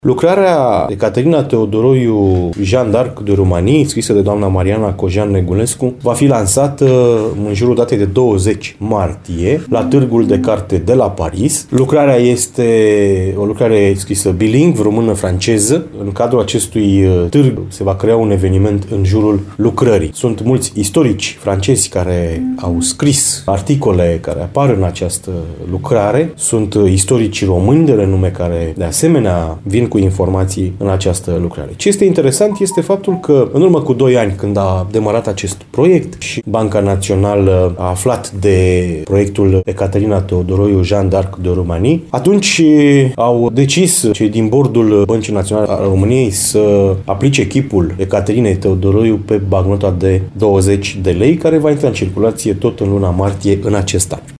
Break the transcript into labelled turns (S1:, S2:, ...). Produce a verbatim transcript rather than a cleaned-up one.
S1: Lucrarea Ecaterina Teodoroiu Jeanne d'Arc de Romanie, scrisă de doamna Mariana Cojan Negulescu, va fi lansată în jurul datei de douăzeci martie la Târgul de Carte de la Paris. Lucrarea este o lucrare scrisă bilingv, română-franceză. În cadrul acestui târg se va crea un eveniment în jurul lucrării. Sunt mulți istorici francezi care au scris articole care apar în această lucrare. Sunt istorici români de renume care de asemenea vin cu informații în această lucrare. Ce este interesant este faptul că în urmă cu doi ani, când a demarat acest proiect și Banca Națională a aflat de proiectul Ecaterina Teodoroiu Jeanne d'Arc de Romanie, atunci au decis cei din bordul Băncii Naționale a României să aplice chipul Ecaterinei Teodoroiu pe bancnota de douăzeci de lei, care va intra în circulație tot în luna martie în acest an.